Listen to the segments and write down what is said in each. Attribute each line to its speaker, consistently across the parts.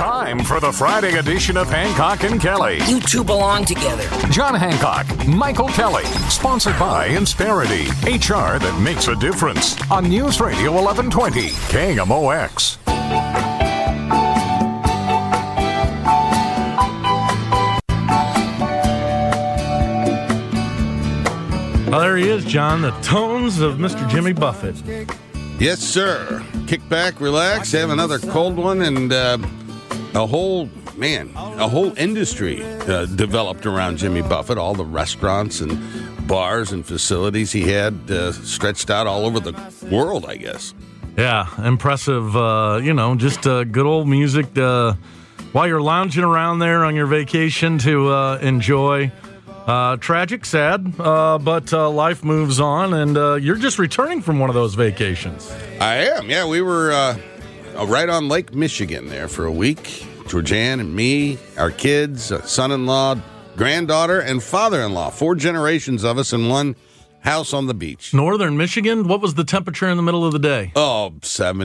Speaker 1: Time for the Friday edition of Hancock and Kelly.
Speaker 2: You two belong together.
Speaker 1: John Hancock, Michael Kelly. Sponsored by Insperity, HR that makes a difference. On News Radio 1120, KMOX.
Speaker 3: Well, there he is, John, the tones of Mr. Jimmy Buffett.
Speaker 4: Yes, sir. Kick back, relax, have another cold one, and a whole industry developed around Jimmy Buffett. All the restaurants and bars and facilities he had stretched out all over the world, I guess.
Speaker 3: Yeah, impressive, just good old music while you're lounging around there on your vacation to enjoy. Tragic, sad, but life moves on, and you're just returning from one of those vacations.
Speaker 4: I am, yeah. We were right on Lake Michigan there for a week. Georgianne and me, our kids, son-in-law, granddaughter, and father-in-law. 4 generations of us in one house on the beach.
Speaker 3: Northern Michigan, what was the temperature in the middle of the day?
Speaker 4: Oh,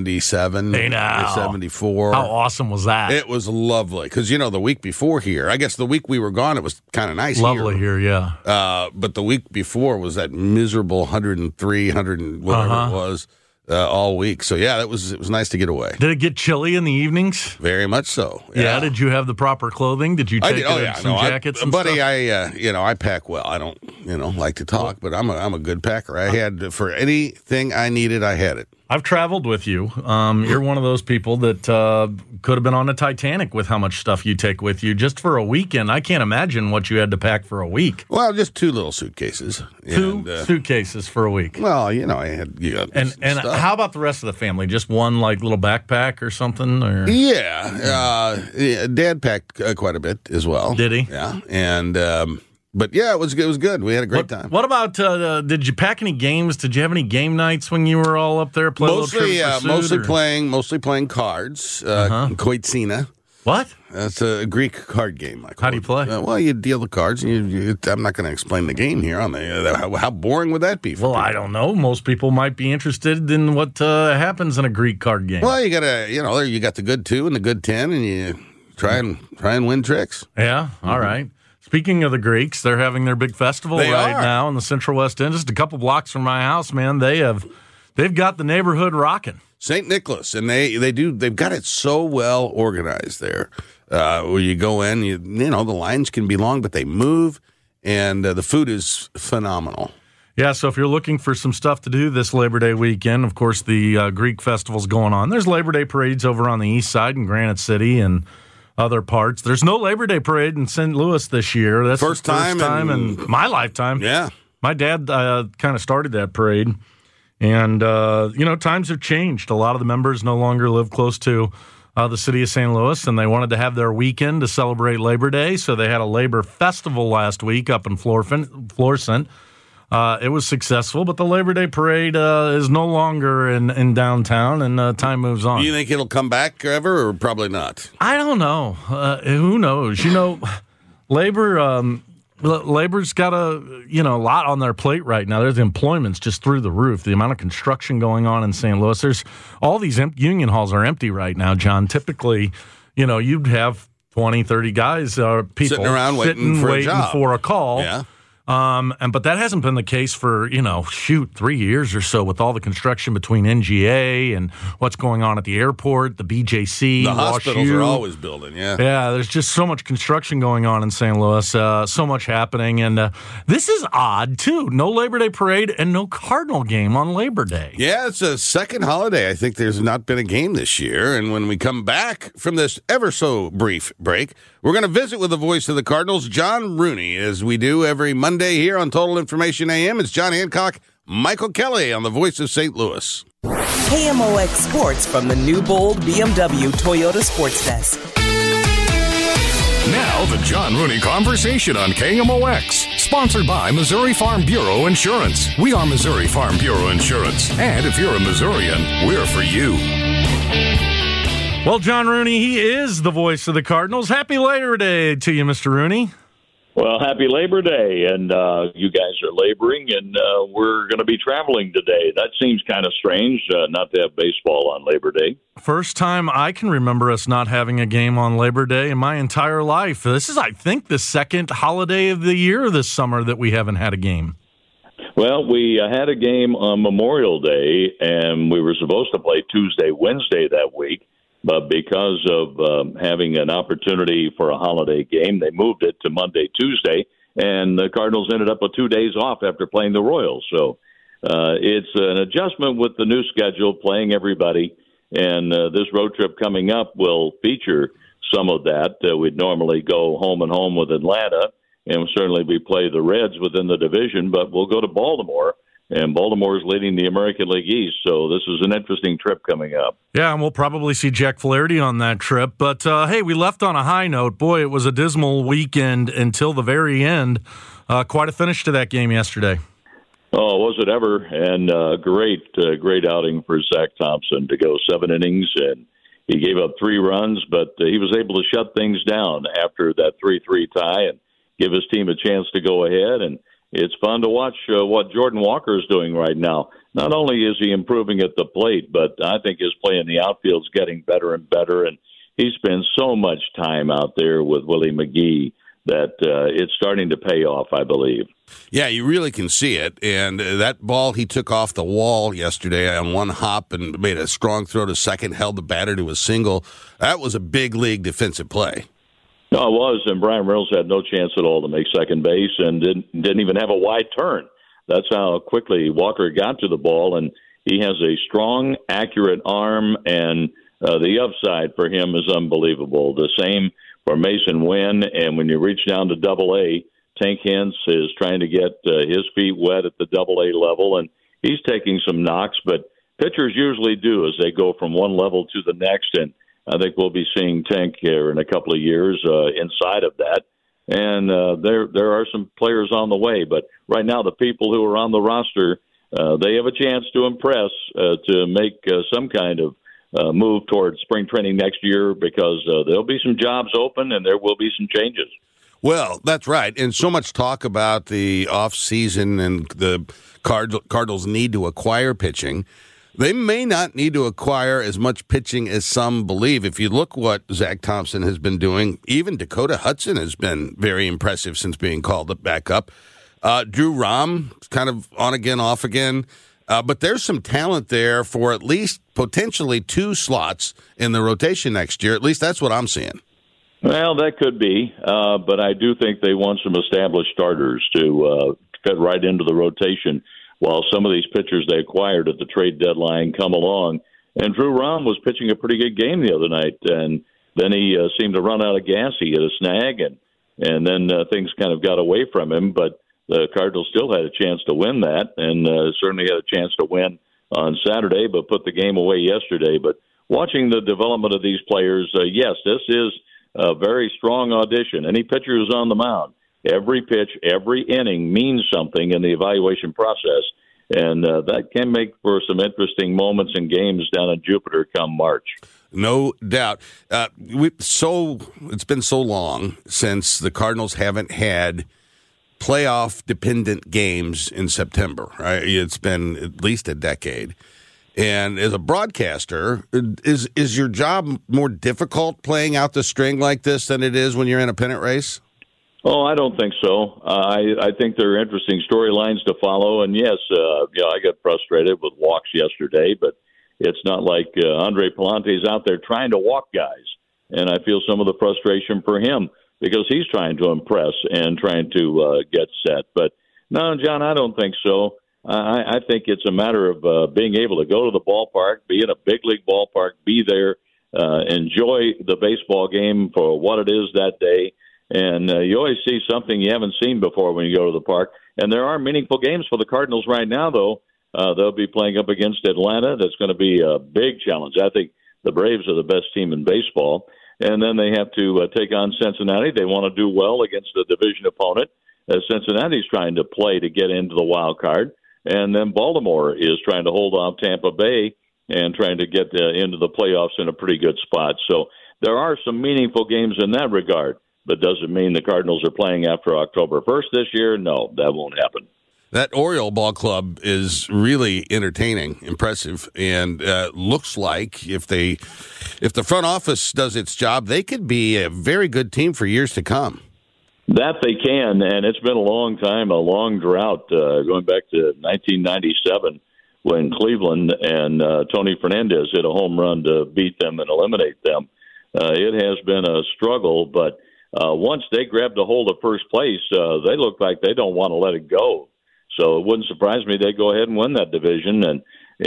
Speaker 4: 77,
Speaker 3: hey now.
Speaker 4: 74.
Speaker 3: How awesome was that?
Speaker 4: It was lovely, because, the week before here, I guess the week we were gone, it was kind of nice
Speaker 3: lovely here, yeah.
Speaker 4: But the week before was that miserable 103, 100 and whatever it was. All week. So, yeah, it was nice to get away.
Speaker 3: Did it get chilly in the evenings?
Speaker 4: Very much so.
Speaker 3: Yeah. Did you have the proper clothing? Did you take some jackets and
Speaker 4: buddy,
Speaker 3: stuff?
Speaker 4: I pack well. I don't, like to talk, but I'm a good packer. I had, for anything I needed, I had it.
Speaker 3: I've traveled with you. You're one of those people that could have been on the Titanic with how much stuff you take with you just for a weekend. I can't imagine what you had to pack for a week.
Speaker 4: Well, just 2 little suitcases.
Speaker 3: Two suitcases for a week.
Speaker 4: Well, I had
Speaker 3: and
Speaker 4: stuff.
Speaker 3: How about the rest of the family? Just one little backpack or something? Or?
Speaker 4: Yeah. Dad packed quite a bit as well.
Speaker 3: Did he?
Speaker 4: Yeah, and. But yeah, it was good. We had a great time.
Speaker 3: What about? Did you pack any games? Did you have any game nights when you were all up there?
Speaker 4: Mostly playing cards. Koitsina.
Speaker 3: What?
Speaker 4: That's a Greek card game.
Speaker 3: How do you play?
Speaker 4: Well, you deal the cards. And I'm not going to explain the game here. How boring would that be?
Speaker 3: Well, I don't know. Most people might be interested in what happens in a Greek card game.
Speaker 4: Well, you got you got the good 2 and the good 10, and you try and win tricks.
Speaker 3: Yeah. All right. Speaking of the Greeks, they're having their big festival now in the Central West End. Just a couple blocks from my house, man. They've got the neighborhood rocking.
Speaker 4: St. Nicholas, and they've got it so well organized there. Where you go in, the lines can be long, but they move, and the food is phenomenal.
Speaker 3: Yeah, so if you're looking for some stuff to do this Labor Day weekend, of course, the Greek festival's going on. There's Labor Day parades over on the east side in Granite City and other parts. There's no Labor Day parade in St. Louis this year. That's
Speaker 4: first time in
Speaker 3: my lifetime.
Speaker 4: Yeah.
Speaker 3: My dad kind of started that parade. And, times have changed. A lot of the members no longer live close to the city of St. Louis, and they wanted to have their weekend to celebrate Labor Day. So they had a Labor Festival last week up in Florissant. It was successful, but the Labor Day parade is no longer in downtown, and time moves on.
Speaker 4: Do you think it'll come back ever, or probably not?
Speaker 3: I don't know. Who knows? Labor's got a lot on their plate right now. There's employment's just through the roof. The amount of construction going on in St. Louis. There's all these union halls are empty right now, John. Typically, you'd have 20, 30 guys, people
Speaker 4: sitting around waiting
Speaker 3: for a call.
Speaker 4: Yeah.
Speaker 3: But that hasn't been the case for, 3 years or so with all the construction between NGA and what's going on at the airport, the BJC,
Speaker 4: the hospitals are always building, yeah.
Speaker 3: Yeah, there's just so much construction going on in St. Louis, so much happening. And this is odd, too. No Labor Day parade and no Cardinal game on Labor Day.
Speaker 4: Yeah, it's a second holiday. I think there's not been a game this year. And when we come back from this ever so brief break, we're going to visit with the voice of the Cardinals, John Rooney, as we do every Monday here on Total Information AM. It's John Hancock, Michael Kelly on the voice of St. Louis.
Speaker 2: KMOX Sports from the new bold BMW Toyota Sports Desk.
Speaker 1: Now the John Rooney Conversation on KMOX. Sponsored by Missouri Farm Bureau Insurance. We are Missouri Farm Bureau Insurance. And if you're a Missourian, we're for you.
Speaker 3: Well, John Rooney, he is the voice of the Cardinals. Happy Labor Day to you, Mr. Rooney.
Speaker 5: Well, happy Labor Day, and you guys are laboring, and we're going to be traveling today. That seems kind of strange, not to have baseball on Labor Day.
Speaker 3: First time I can remember us not having a game on Labor Day in my entire life. This is, I think, the second holiday of the year this summer that we haven't had a game.
Speaker 5: Well, we had a game on Memorial Day, and we were supposed to play Tuesday, Wednesday that week. But because of having an opportunity for a holiday game, they moved it to Monday, Tuesday, and the Cardinals ended up with 2 days off after playing the Royals. So it's an adjustment with the new schedule, playing everybody, and this road trip coming up will feature some of that. We'd normally go home and home with Atlanta, and certainly we play the Reds within the division, but we'll go to Baltimore. And Baltimore is leading the American League East, so this is an interesting trip coming up.
Speaker 3: Yeah, and we'll probably see Jack Flaherty on that trip. But, hey, we left on a high note. Boy, it was a dismal weekend until the very end. Quite a finish to that game yesterday.
Speaker 5: Oh, was it ever? And great outing for Zach Thompson to go 7 innings, and he gave up 3 runs, but he was able to shut things down after that 3-3 tie and give his team a chance to go ahead. And it's fun to watch what Jordan Walker is doing right now. Not only is he improving at the plate, but I think his play in the outfield is getting better and better. And he spends so much time out there with Willie McGee that it's starting to pay off, I believe.
Speaker 4: Yeah, you really can see it. And that ball he took off the wall yesterday on one hop and made a strong throw to second, held the batter to a single. That was a big league defensive play.
Speaker 5: No, it was, and Brian Reynolds had no chance at all to make second base and didn't even have a wide turn. That's how quickly Walker got to the ball, and he has a strong, accurate arm, and the upside for him is unbelievable. The same for Mason Wynn, and when you reach down to Double-A, Tank Hence is trying to get his feet wet at the Double-A level, and he's taking some knocks, but pitchers usually do as they go from one level to the next, and I think we'll be seeing Tank here in a couple of years inside of that. And there are some players on the way. But right now, the people who are on the roster, they have a chance to impress, to make some kind of move towards spring training next year, because there'll be some jobs open and there will be some changes.
Speaker 4: Well, that's right. And so much talk about the offseason and the Cardinals need to acquire pitching. They may not need to acquire as much pitching as some believe. If you look what Zach Thompson has been doing, even Dakota Hudson has been very impressive since being called back up. Drew Rom, kind of on again, off again. But there's some talent there for at least potentially 2 slots in the rotation next year. At least that's what I'm seeing.
Speaker 5: Well, that could be. But I do think they want some established starters to fit right into the rotation, while some of these pitchers they acquired at the trade deadline come along. And Drew Rom was pitching a pretty good game the other night, and then he seemed to run out of gas. He hit a snag, and then things kind of got away from him. But the Cardinals still had a chance to win that, and certainly had a chance to win on Saturday, but put the game away yesterday. But watching the development of these players, yes, this is a very strong audition. Any pitcher who's on the mound, every pitch, every inning means something in the evaluation process, and that can make for some interesting moments and games down in Jupiter come March.
Speaker 4: No doubt. It's been so long since the Cardinals haven't had playoff-dependent games in September. Right? It's been at least a decade. And as a broadcaster, is your job more difficult playing out the string like this than it is when you're in a pennant race?
Speaker 5: Oh, I don't think so. I think there are interesting storylines to follow. And, yes, I got frustrated with walks yesterday, but it's not like Andre Palante's out there trying to walk guys. And I feel some of the frustration for him because he's trying to impress and trying to get set. But, no, John, I don't think so. I think it's a matter of being able to go to the ballpark, be in a big league ballpark, be there, enjoy the baseball game for what it is that day. And you always see something you haven't seen before when you go to the park. And there are meaningful games for the Cardinals right now, though. They'll be playing up against Atlanta. That's going to be a big challenge. I think the Braves are the best team in baseball. And then they have to take on Cincinnati. They want to do well against a division opponent. Cincinnati's trying to play to get into the wild card. And then Baltimore is trying to hold off Tampa Bay and trying to get into the playoffs in a pretty good spot. So there are some meaningful games in that regard. but does it mean the Cardinals are playing after October 1st this year? No, that won't happen.
Speaker 4: That Oriole ball club is really entertaining, impressive, and looks like if the front office does its job, they could be a very good team for years to come.
Speaker 5: That they can, and it's been a long time, a long drought, going back to 1997 when Cleveland and Tony Fernandez hit a home run to beat them and eliminate them. It has been a struggle, but once they grabbed a hold of first place, they look like they don't want to let it go. So it wouldn't surprise me they'd go ahead and win that division. And,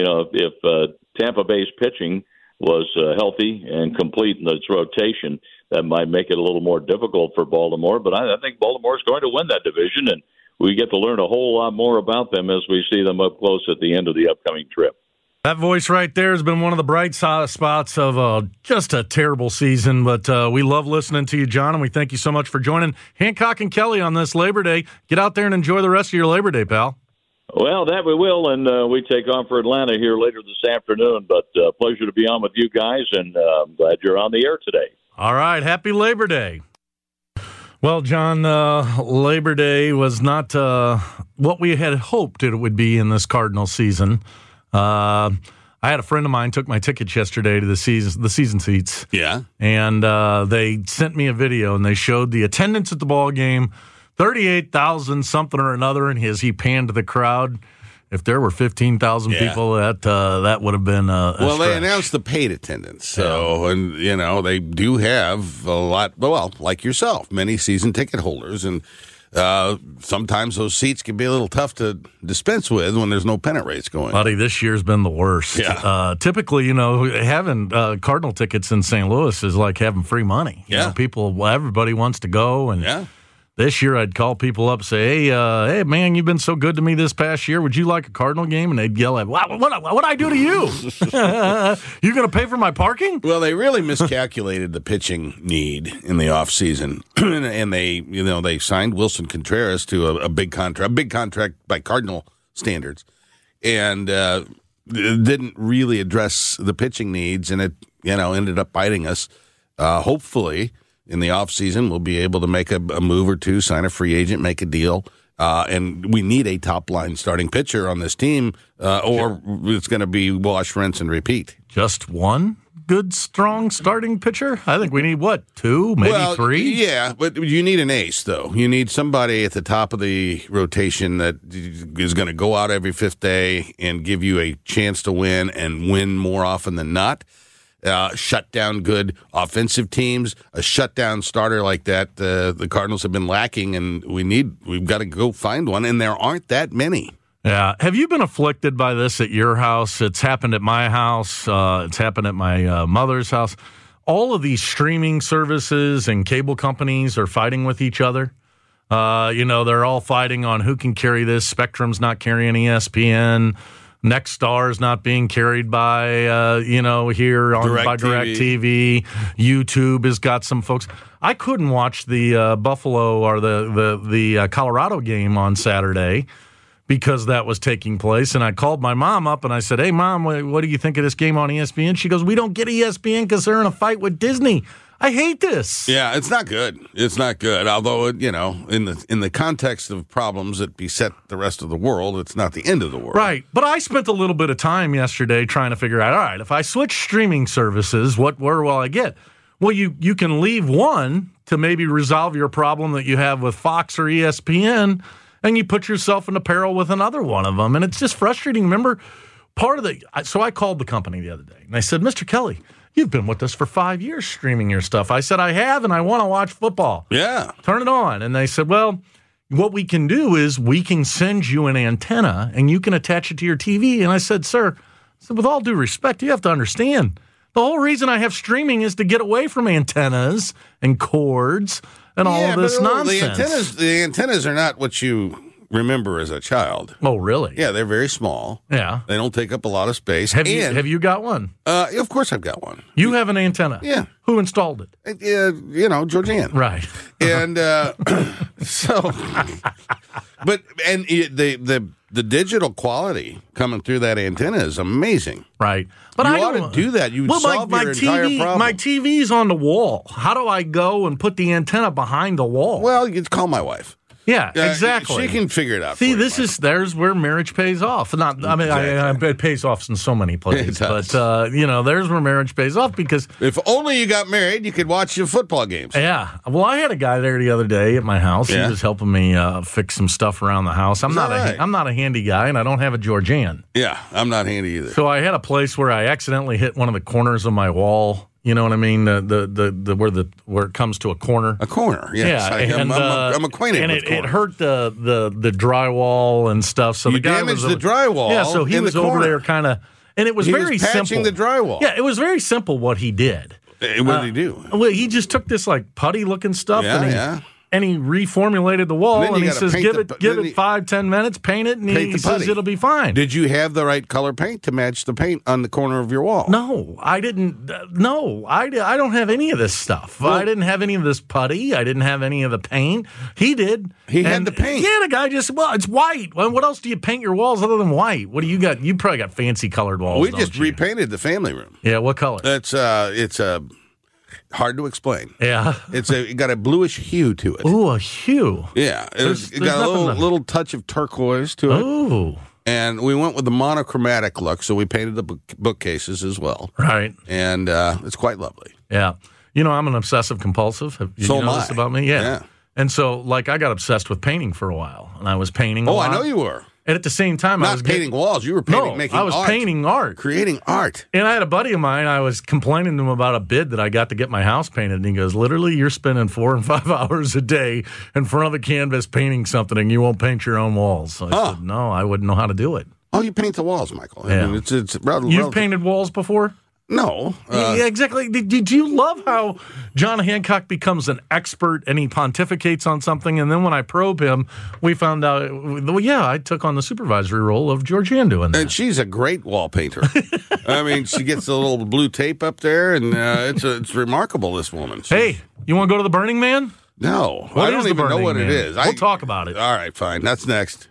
Speaker 5: if Tampa Bay's pitching was healthy and complete in its rotation, that might make it a little more difficult for Baltimore. But I think Baltimore's going to win that division, and we get to learn a whole lot more about them as we see them up close at the end of the upcoming trip.
Speaker 3: That voice right there has been one of the bright spots of just a terrible season, but we love listening to you, John, and we thank you so much for joining Hancock and Kelly on this Labor Day. Get out there and enjoy the rest of your Labor Day, pal.
Speaker 5: Well, that we will, and we take off for Atlanta here later this afternoon, but pleasure to be on with you guys, and I'm glad you're on the air today.
Speaker 3: All right, happy Labor Day. Well, John, Labor Day was not what we had hoped it would be in this Cardinal season. I had a friend of mine took my tickets yesterday to the season seats.
Speaker 4: Yeah.
Speaker 3: And they sent me a video, and they showed the attendance at the ball game, 38,000 something or another, and he panned to the crowd. If there were 15,000 people, that would have been a
Speaker 4: well,
Speaker 3: stretch.
Speaker 4: They announced the paid attendance. So, and, they do have a lot, well, like yourself, many season ticket holders, and sometimes those seats can be a little tough to dispense with when there's no pennant race going.
Speaker 3: Buddy, this year's been the worst.
Speaker 4: Yeah.
Speaker 3: Typically, having Cardinal tickets in St. Louis is like having free money. Everybody wants to go, and this year I'd call people up and say, hey, man, you've been so good to me this past year. Would you like a Cardinal game? And they'd yell at, what'd I do to you? You going to pay for my parking?
Speaker 4: Well, they really miscalculated the pitching need in the offseason. And they signed Wilson Contreras to a big contract by Cardinal standards, and didn't really address the pitching needs, and it ended up biting us. Hopefully, in the offseason, we'll be able to make a move or two, sign a free agent, make a deal. And we need a top-line starting pitcher on this team, or it's going to be wash, rinse, and repeat.
Speaker 3: Just one good, strong starting pitcher? I think we need, two, maybe three?
Speaker 4: Yeah, but you need an ace, though. You need somebody at the top of the rotation that is going to go out every fifth day and give you a chance to win and win more often than not. Shut down good offensive teams. A shutdown starter like that, the Cardinals have been lacking, and we've got to go find one, and there aren't that many.
Speaker 3: Yeah. Have you been afflicted by this at your house? It's happened at my house. It's happened at my mother's house. All of these streaming services and cable companies are fighting with each other. They're all fighting on who can carry this. Spectrum's not carrying ESPN. Nextstar's not being carried by, here on by DirecTV. YouTube has got some folks. I couldn't watch the Buffalo or the Colorado game on Saturday because that was taking place. And I called my mom up and I said, hey, Mom, what do you think of this game on ESPN? She goes, we don't get ESPN because they're in a fight with Disney. I hate this.
Speaker 4: Yeah, it's not good. It's not good. Although, in the context of problems that beset the rest of the world, it's not the end of the world.
Speaker 3: Right. But I spent a little bit of time yesterday trying to figure out, all right, if I switch streaming services, where will I get? Well, you can leave one to maybe resolve your problem that you have with Fox or ESPN, and you put yourself into peril with another one of them. And it's just frustrating. Remember, so I called the company the other day, and I said, Mr. Kelly, you've been with us for 5 years streaming your stuff. I said, I have, and I want to watch football.
Speaker 4: Yeah.
Speaker 3: Turn it on. And they said, well, what we can do is we can send you an antenna, and you can attach it to your TV. And I said, sir, with all due respect, you have to understand, the whole reason I have streaming is to get away from antennas and cords and all of this nonsense.
Speaker 4: The antennas are not what you remember as a child.
Speaker 3: Oh, really?
Speaker 4: Yeah, they're very small.
Speaker 3: Yeah.
Speaker 4: They don't take up a lot of space.
Speaker 3: Have you got one?
Speaker 4: Of course I've got one.
Speaker 3: You have an antenna?
Speaker 4: Yeah.
Speaker 3: Who installed it?
Speaker 4: Georgianne.
Speaker 3: Right.
Speaker 4: And the the digital quality coming through that antenna is amazing.
Speaker 3: Right. But
Speaker 4: you
Speaker 3: I
Speaker 4: ought
Speaker 3: don't
Speaker 4: to do that. You would solve your entire problem.
Speaker 3: My TV's on the wall. How do I go and put the antenna behind the wall?
Speaker 4: Well, you call my wife.
Speaker 3: Yeah, exactly.
Speaker 4: She can figure it out.
Speaker 3: See,
Speaker 4: for you,
Speaker 3: there's where marriage pays off. It pays off in so many places, but there's where marriage pays off because
Speaker 4: if only you got married, you could watch your football games.
Speaker 3: Yeah. Well, I had a guy there the other day at my house.
Speaker 4: Yeah.
Speaker 3: He was helping me fix some stuff around the house. I'm not a handy guy, and I don't have a Georgian.
Speaker 4: Yeah, I'm not handy either.
Speaker 3: So I had a place where I accidentally hit one of the corners of my wall. You know what I mean? Where it comes to a corner.
Speaker 4: A corner, yes.
Speaker 3: Yeah,
Speaker 4: I'm acquainted
Speaker 3: and
Speaker 4: with
Speaker 3: it hurt the drywall and stuff. So
Speaker 4: you
Speaker 3: the guy
Speaker 4: damaged the drywall.
Speaker 3: Yeah, so he was over there kind of, and it was very simple.
Speaker 4: Patching the drywall.
Speaker 3: Yeah, it was very simple what he did.
Speaker 4: What did he do?
Speaker 3: Well, he just took this like putty looking stuff and he reformulated the wall, and he says, give it 5-10 minutes, paint it, and he says it'll be fine.
Speaker 4: Did you have the right color paint to match the paint on the corner of your wall?
Speaker 3: No, I didn't. No, I don't have any of this stuff. Well, I didn't have any of this putty. I didn't have any of the paint. He did.
Speaker 4: He had the paint.
Speaker 3: Yeah, the guy just, it's white. Well, what else do you paint your walls other than white? What do you got? You probably got fancy colored walls.
Speaker 4: We just repainted the family room.
Speaker 3: Yeah, what color?
Speaker 4: It's hard to explain.
Speaker 3: Yeah.
Speaker 4: It got a bluish hue to it.
Speaker 3: Ooh, a hue.
Speaker 4: Yeah. It got a little touch of turquoise to it.
Speaker 3: Ooh.
Speaker 4: And we went with the monochromatic look, so we painted the bookcases as well.
Speaker 3: Right.
Speaker 4: And it's quite lovely.
Speaker 3: Yeah. You know, I'm an obsessive compulsive. Have you noticed this about me? Yeah. And so, I got obsessed with painting for a while, and I was painting a lot.
Speaker 4: I know you were.
Speaker 3: And at the same time, I was
Speaker 4: painting walls. You were making
Speaker 3: I was
Speaker 4: art.
Speaker 3: painting art.
Speaker 4: Creating art.
Speaker 3: And I had a buddy of mine, I was complaining to him about a bid that I got to get my house painted. And he goes, literally, you're spending 4 and 5 hours a day in front of the canvas painting something, and you won't paint your own walls. So I said, no, I wouldn't know how to do it.
Speaker 4: Oh, you paint the walls, Michael.
Speaker 3: Yeah.
Speaker 4: I mean, it's
Speaker 3: You've painted walls before?
Speaker 4: No.
Speaker 3: Yeah, exactly. Did you love how John Hancock becomes an expert and he pontificates on something, and then when I probe him, we found out, I took on the supervisory role of Georgianne doing that.
Speaker 4: And she's a great wall painter. I mean, she gets the little blue tape up there, and it's remarkable, this woman.
Speaker 3: Hey, you want to go to the Burning Man?
Speaker 4: No. I don't even know what it is.
Speaker 3: We'll talk about it.
Speaker 4: All right, fine. That's next.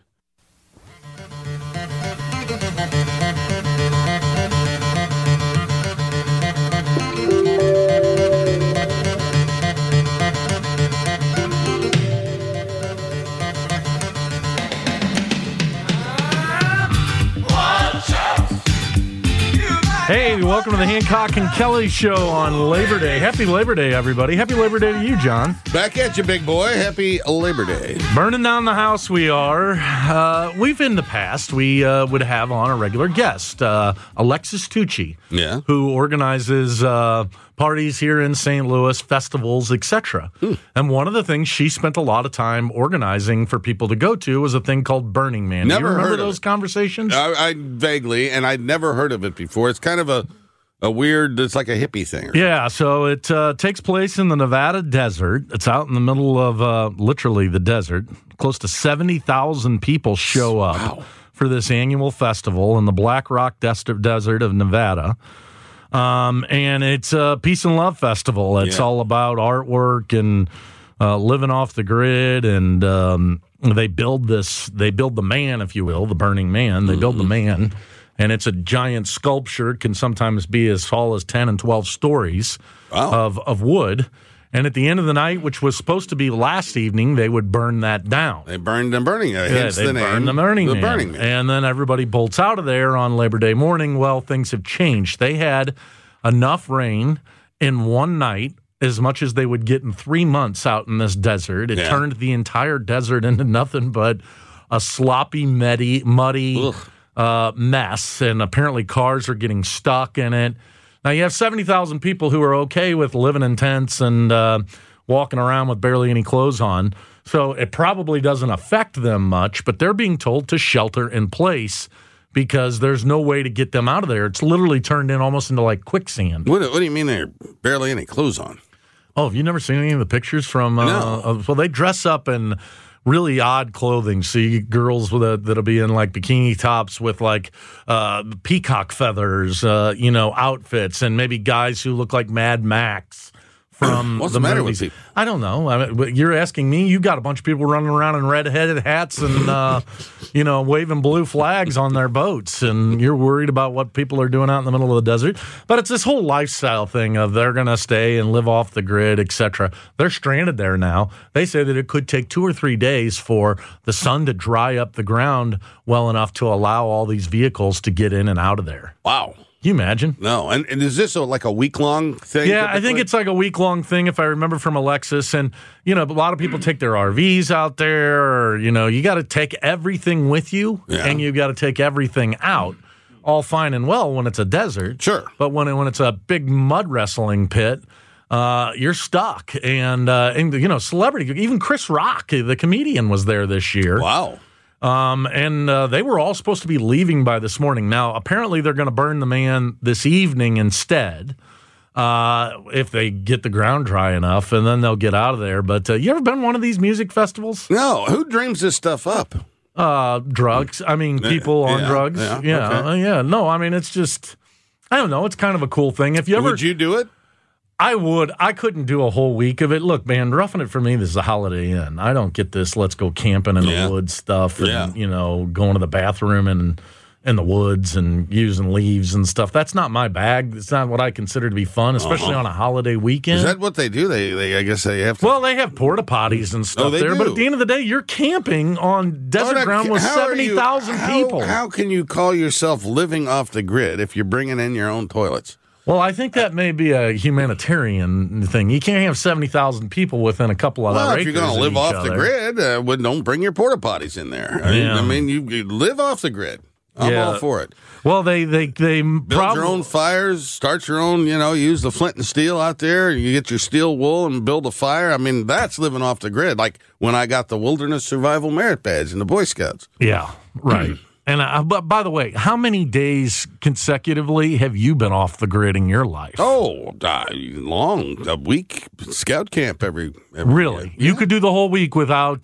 Speaker 3: Hey, welcome to the Hancock and Kelly Show on Labor Day. Happy Labor Day, everybody. Happy Labor Day to you, John.
Speaker 4: Back at you, big boy. Happy Labor Day.
Speaker 3: Burning down the house we are. We've in the past, we would have on a regular guest, Alexis Tucci, who organizes parties here in St. Louis, festivals, etc. And one of the things she spent a lot of time organizing for people to go to was a thing called Burning Man.
Speaker 4: Never
Speaker 3: Do you remember
Speaker 4: heard of
Speaker 3: those
Speaker 4: it.
Speaker 3: Conversations?
Speaker 4: I vaguely, and I'd never heard of it before. It's kind of a weird, it's like a hippie thing.
Speaker 3: Yeah, so it takes place in the Nevada desert. It's out in the middle of literally the desert. Close to 70,000 people show up for this annual festival in the Black Rock Desert of Nevada. And it's a peace and love festival. It's all about artwork and living off the grid, and they build the man, if you will, the Burning Man. They build the man, and it's a giant sculpture. It can sometimes be as tall as 10 and 12 stories of wood. And at the end of the night, which was supposed to be last evening, they would burn that down.
Speaker 4: They burned the Burning Man. Hence
Speaker 3: they
Speaker 4: the name.
Speaker 3: burn the Burning Man. And then everybody bolts out of there on Labor Day morning. Well, things have changed. They had enough rain in one night, as much as they would get in 3 months out in this desert. It turned the entire desert into nothing but a sloppy, muddy mess. And apparently cars are getting stuck in it. Now, you have 70,000 people who are okay with living in tents and walking around with barely any clothes on. So it probably doesn't affect them much, but they're being told to shelter in place because there's no way to get them out of there. It's literally turned in almost into like quicksand.
Speaker 4: What do you mean they're barely any clothes on?
Speaker 3: Oh, have you never seen any of the pictures from?
Speaker 4: No.
Speaker 3: Well, they dress up in really odd clothing. See girls that'll be in like bikini tops with like peacock feathers, outfits, and maybe guys who look like Mad Max from
Speaker 4: What's
Speaker 3: the
Speaker 4: the matter
Speaker 3: movies.
Speaker 4: with people?
Speaker 3: I don't know. I mean, you're asking me. You got a bunch of people running around in red-headed hats and waving blue flags on their boats, and you're worried about what people are doing out in the middle of the desert. But it's this whole lifestyle thing of they're going to stay and live off the grid, etc. They're stranded there now. They say that it could take 2 or 3 days for the sun to dry up the ground well enough to allow all these vehicles to get in and out of there.
Speaker 4: Wow.
Speaker 3: Can you imagine?
Speaker 4: No. And is this like a week-long thing?
Speaker 3: Yeah,
Speaker 4: typically?
Speaker 3: I think it's like a week-long thing, if I remember from Alexis. And, a lot of people take their RVs out there. Or, you got to take everything with you, and you've got to take everything out. All fine and well when it's a desert.
Speaker 4: Sure.
Speaker 3: But when it's a big mud wrestling pit, you're stuck. And celebrity, even Chris Rock, the comedian, was there this year.
Speaker 4: Wow.
Speaker 3: And they were all supposed to be leaving by this morning. Now, apparently they're going to burn the man this evening instead, if they get the ground dry enough, and then they'll get out of there. But you ever been to one of these music festivals?
Speaker 4: No. Who dreams this stuff up?
Speaker 3: Drugs. I mean, people on drugs.
Speaker 4: Yeah. Okay.
Speaker 3: No, I mean, it's just, I don't know. It's kind of a cool thing. If you ever,
Speaker 4: Would you do it?
Speaker 3: I would. I couldn't do a whole week of it. Look, man, Roughing It for me, this is a Holiday Inn. I don't get this let's go camping in the woods stuff and, going to the bathroom and in the woods and using leaves and stuff. That's not my bag. It's not what I consider to be fun, especially on a holiday weekend.
Speaker 4: Is that what they do? They I guess they have to.
Speaker 3: Well, they have porta potties and stuff there, but at the end of the day, you're camping on desert ground with 70,000 people.
Speaker 4: How can you call yourself living off the grid if you're bringing in your own toilets?
Speaker 3: Well, I think that may be a humanitarian thing. You can't have 70,000 people within a couple of acres.
Speaker 4: If you're going to live off the grid, don't bring your porta potties in there. I mean, you live off the grid. I'm all for it.
Speaker 3: Well, they
Speaker 4: build your own fires, start your own. Use the flint and steel out there. You get your steel wool and build a fire. I mean, that's living off the grid. Like when I got the Wilderness Survival Merit Badge in the Boy Scouts.
Speaker 3: Yeah, right. And but by the way, how many days consecutively have you been off the grid in your life?
Speaker 4: Oh, long, a week scout camp every
Speaker 3: really?
Speaker 4: Year.
Speaker 3: You could do the whole week without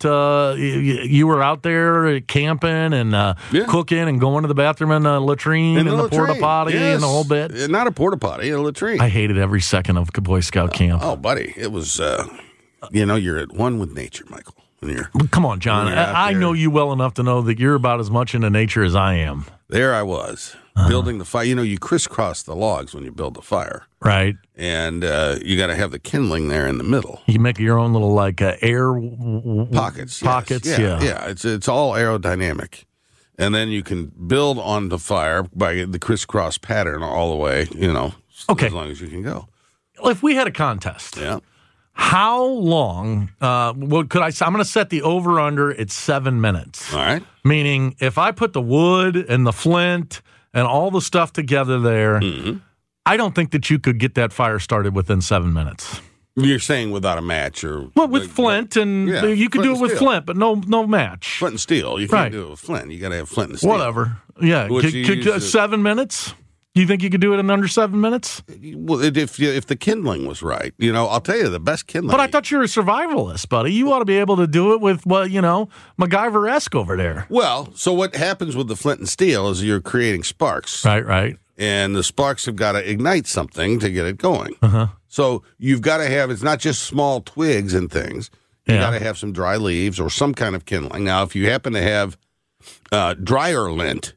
Speaker 3: you were out there camping and cooking and going to the bathroom and the latrine and the porta potty and the whole bit.
Speaker 4: Not a porta potty, a latrine.
Speaker 3: I hated every second of Boy Scout camp.
Speaker 4: Oh, buddy, it was. You're at one with nature, Michael.
Speaker 3: Come on, John. I know you well enough to know that you're about as much into nature as I am.
Speaker 4: There I was, building the fire. You crisscross the logs when you build the fire.
Speaker 3: Right.
Speaker 4: And you got to have the kindling there in the middle.
Speaker 3: You make your own little, air
Speaker 4: pockets.
Speaker 3: Pockets,
Speaker 4: yes. Yeah. It's all aerodynamic. And then you can build on the fire by the crisscross pattern all the way, as long as you can go.
Speaker 3: If we had a contest.
Speaker 4: Yeah.
Speaker 3: How long could I? I'm going to set the over-under at 7 minutes.
Speaker 4: All right.
Speaker 3: Meaning, if I put the wood and the flint and all the stuff together there, I don't think that you could get that fire started within 7 minutes.
Speaker 4: You're saying without a match or...
Speaker 3: Well, with flint, and you could do it with flint, but no match.
Speaker 4: Flint and steel. You can't do it with flint. You got to have flint and steel.
Speaker 3: Whatever. Yeah. Could 7 minutes? You think you could do it in under 7 minutes?
Speaker 4: Well, if the kindling was right, I'll tell you the best kindling.
Speaker 3: But I thought you were a survivalist, buddy. You ought to be able to do it with MacGyver-esque over there.
Speaker 4: Well, so what happens with the flint and steel is you're creating sparks.
Speaker 3: Right.
Speaker 4: And the sparks have got to ignite something to get it going. So you've got to have, it's not just small twigs and things. You got to have some dry leaves or some kind of kindling. Now, if you happen to have dryer lint,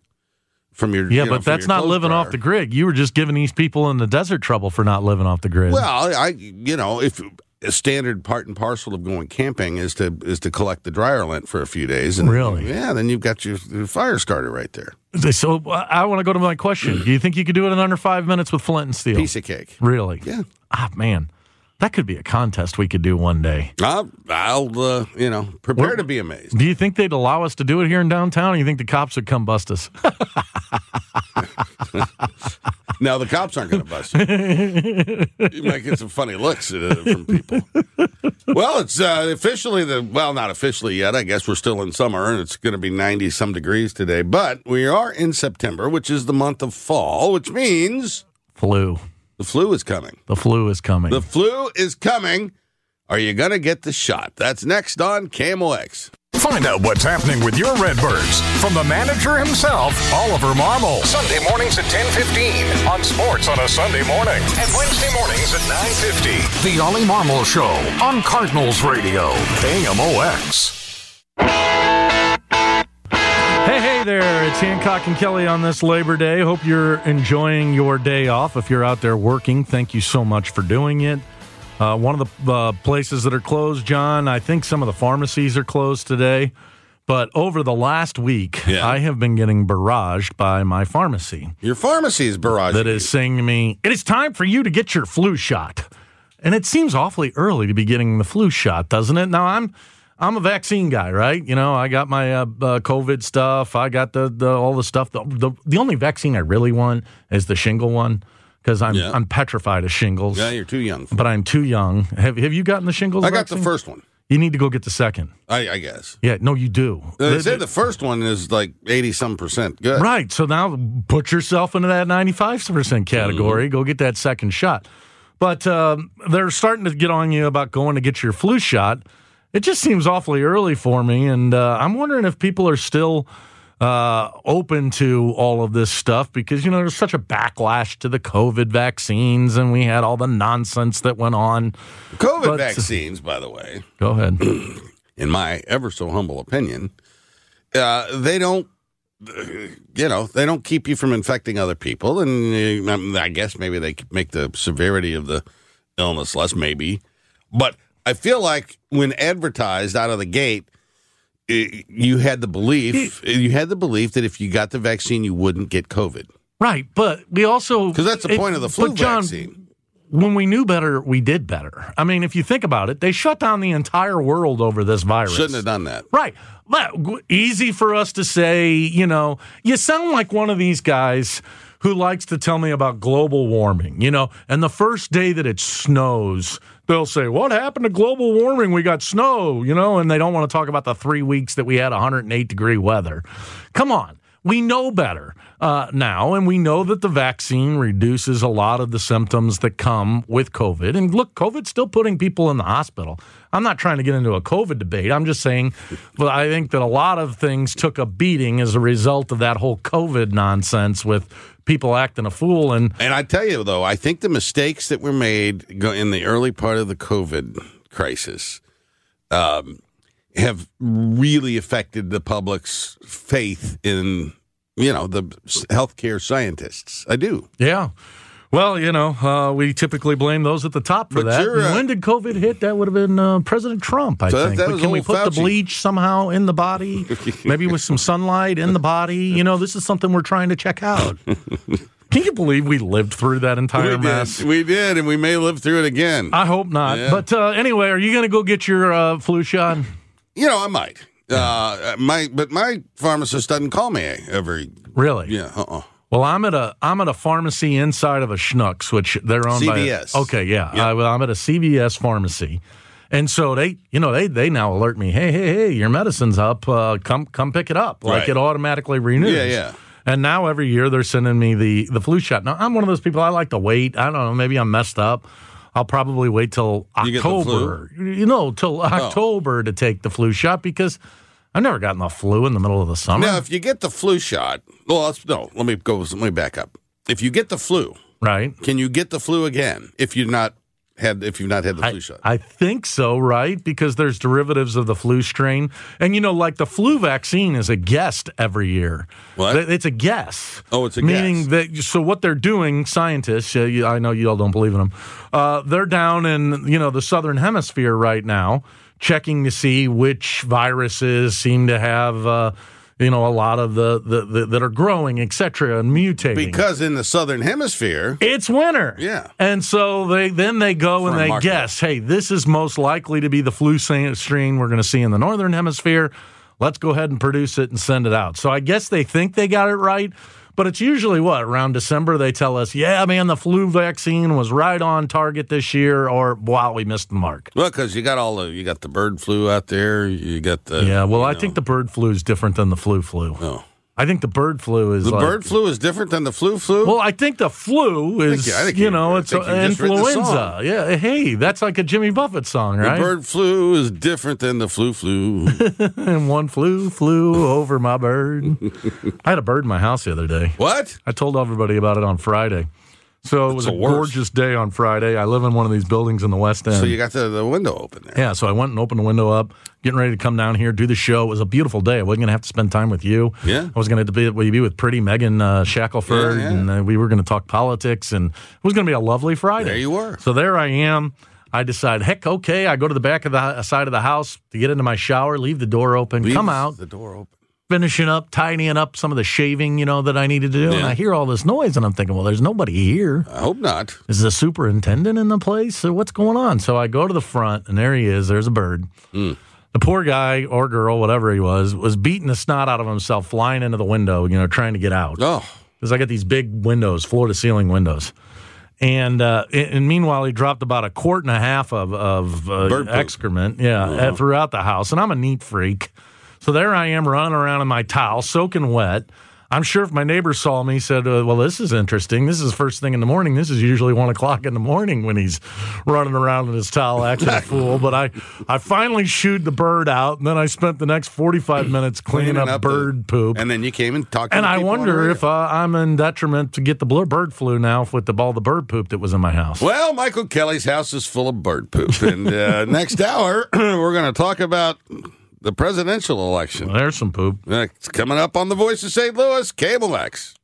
Speaker 3: but that's not living off the grid. You were just giving these people in the desert trouble for not living off the grid.
Speaker 4: Well, if a standard part and parcel of going camping is to collect the dryer lint for a few days, and then you've got your fire starter right there.
Speaker 3: So I want to go to my question. Do you think you could do it in under 5 minutes with flint and steel?
Speaker 4: Piece of cake.
Speaker 3: Really?
Speaker 4: Yeah.
Speaker 3: Man. That could be a contest we could do one day.
Speaker 4: I'll prepare to be amazed.
Speaker 3: Do you think they'd allow us to do it here in downtown, or you think the cops would come bust us?
Speaker 4: No, the cops aren't going to bust you. You might get some funny looks from people. Well, it's officially not officially yet. I guess we're still in summer, and it's going to be 90-some degrees today. But we are in September, which is the month of fall, which means...
Speaker 3: Flu.
Speaker 4: The flu is coming.
Speaker 3: The flu is coming.
Speaker 4: The flu is coming. Are you going to get the shot? That's next on KMOX.
Speaker 1: Find out what's happening with your Redbirds from the manager himself, Oliver Marmol. Sunday mornings at 10:15 on Sports on a Sunday morning, and Wednesday mornings at 9:50. The Ollie Marmol Show on Cardinals Radio, KMOX.
Speaker 3: Hey there, it's Hancock and Kelly on this Labor Day. Hope you're enjoying your day off. If you're out there working, thank you so much for doing it. One of the places that are closed, John, I think some of the pharmacies are closed today. But over the last week, I have been getting barraged by my pharmacy.
Speaker 4: Your pharmacy is barraging
Speaker 3: that is saying to me, it is time for you to get your flu shot. And it seems awfully early to be getting the flu shot, doesn't it? Now, I'm a vaccine guy, right? You know, I got my COVID stuff. I got the all the stuff. The only vaccine I really want is the shingle one because I'm petrified of shingles.
Speaker 4: Yeah, you're too young.
Speaker 3: But I'm too young. Have you gotten the shingles
Speaker 4: I got
Speaker 3: vaccine?
Speaker 4: the first one.
Speaker 3: You need to go get the second.
Speaker 4: I guess.
Speaker 3: Yeah, no, you do.
Speaker 4: They say the first one is like 80-some% good.
Speaker 3: Right. So now put yourself into that 95% category. Go get that second shot. But they're starting to get on you about going to get your flu shot. It just seems awfully early for me, and I'm wondering if people are still open to all of this stuff because, you know, there's such a backlash to the COVID vaccines, and we had all the nonsense that went on.
Speaker 4: COVID vaccines, by the way.
Speaker 3: Go ahead.
Speaker 4: In my ever so humble opinion, they don't, they don't keep you from infecting other people, and I guess maybe they make the severity of the illness less, maybe. But I feel like when advertised out of the gate, you had the belief that if you got the vaccine, you wouldn't get COVID.
Speaker 3: Right, but we also...
Speaker 4: Because that's the point of the flu vaccine.
Speaker 3: When we knew better, we did better. I mean, if you think about it, they shut down the entire world over this virus.
Speaker 4: Shouldn't have done that.
Speaker 3: Right. Easy for us to say, you know, you sound like one of these guys who likes to tell me about global warming, you know, and the first day that it snows, they'll say, what happened to global warming? We got snow, you know, and they don't want to talk about the 3 weeks that we had 108-degree weather. Come on. We know better now, and we know that the vaccine reduces a lot of the symptoms that come with COVID. And look, COVID's still putting people in the hospital. I'm not trying to get into a COVID debate. I'm just saying, well, I think that a lot of things took a beating as a result of that whole COVID nonsense with people acting a fool. And
Speaker 4: I tell you, though, I think the mistakes that were made in the early part of the COVID crisis have really affected the public's faith in, you know, the healthcare scientists. I do.
Speaker 3: Yeah. Well, you know, we typically blame those at the top for that. When did COVID hit? That would have been President Trump, I think. But can we put the bleach somehow in the body? Maybe with some sunlight in the body? You know, this is something we're trying to check out. Can you believe we lived through that entire mess?
Speaker 4: We did, and we may live through it again.
Speaker 3: I hope not. Yeah. But anyway, are you going to go get your flu shot?
Speaker 4: You know, I might. But my pharmacist doesn't call me every.
Speaker 3: Really?
Speaker 4: Yeah.
Speaker 3: Well, I'm at a pharmacy inside of a Schnucks, which they're owned
Speaker 4: CVS.
Speaker 3: by. Okay, yeah. Yep. I'm at a CVS pharmacy, and so they now alert me. Hey, your medicine's up. Come pick it up. Like it automatically renews.
Speaker 4: Yeah.
Speaker 3: And now every year they're sending me the flu shot. Now I'm one of those people. I like to wait. I don't know. Maybe I'm messed up. I'll probably wait till October. Till October to take the flu shot because I've never gotten the flu in the middle of the summer.
Speaker 4: Now, if you get the flu shot, let me back up. If you get the flu,
Speaker 3: right?
Speaker 4: Can you get the flu again if you've not had the flu shot?
Speaker 3: I think so, right? Because there's derivatives of the flu strain, and like the flu vaccine is a guess every year.
Speaker 4: What?
Speaker 3: It's a guess.
Speaker 4: Oh, it's a
Speaker 3: meaning
Speaker 4: guess.
Speaker 3: That. So what they're doing, scientists. I know you all don't believe in them. They're down in the southern hemisphere right now, checking to see which viruses seem to have a lot of the that are growing, et cetera, and mutating.
Speaker 4: Because in the southern hemisphere,
Speaker 3: it's winter.
Speaker 4: Yeah.
Speaker 3: And so they go and they guess, hey, this is most likely to be the flu strain we're going to see in the northern hemisphere. Let's go ahead and produce it and send it out. So I guess they think they got it right. But it's usually around December they tell us, yeah, man, the flu vaccine was right on target this year, or wow, we missed the mark.
Speaker 4: Well, because you got the bird flu out there, you got the
Speaker 3: I think the bird flu is different than the flu.
Speaker 4: Oh.
Speaker 3: I think the bird flu is
Speaker 4: bird flu is different than the flu.
Speaker 3: Well, I think the flu is, it's influenza. Yeah, hey, that's like a Jimmy Buffett song, right?
Speaker 4: The bird flu is different than the flu.
Speaker 3: And one flew over my bird. I had a bird in my house the other day.
Speaker 4: What?
Speaker 3: I told everybody about it on Friday. So it was a gorgeous day on Friday. I live in one of these buildings in the West End.
Speaker 4: So you got the window open there.
Speaker 3: Yeah, so I went and opened the window up, getting ready to come down here, do the show. It was a beautiful day. I wasn't going to have to spend time with you.
Speaker 4: Yeah.
Speaker 3: I was going to be with pretty Megan Shackelford, and we were going to talk politics, and it was going to be a lovely Friday.
Speaker 4: There you were.
Speaker 3: So there I am. I decide, heck, okay. I go to the back of the side of the house to get into my shower, leave the door open, come out.
Speaker 4: The door open.
Speaker 3: Finishing up, tidying up some of the shaving, that I needed to do. And I hear all this noise, and I'm thinking, well, there's nobody here.
Speaker 4: I hope not.
Speaker 3: Is the superintendent in the place? So what's going on? So I go to the front, and there he is. There's a bird. The poor guy or girl, whatever he was beating the snot out of himself, flying into the window, trying to get out.
Speaker 4: Oh.
Speaker 3: Because I got these big windows, floor-to-ceiling windows. And meanwhile, he dropped about 1.5 quarts of excrement throughout the house. And I'm a neat freak. So there I am running around in my towel, soaking wet. I'm sure if my neighbor saw me, said, well, this is interesting. This is first thing in the morning. This is usually 1 o'clock in the morning when he's running around in his towel acting a fool. But I finally shooed the bird out, and then I spent the next 45 minutes cleaning up bird poop.
Speaker 4: And then you came and talked to
Speaker 3: And I wonder if I'm in detriment to get the bird flu now with all the bird poop that was in my house.
Speaker 4: Well, Michael Kelly's house is full of bird poop. And next hour, we're going to talk about the presidential election.
Speaker 3: Well, there's some poop.
Speaker 4: It's coming up on The Voice of St. Louis, KMOX.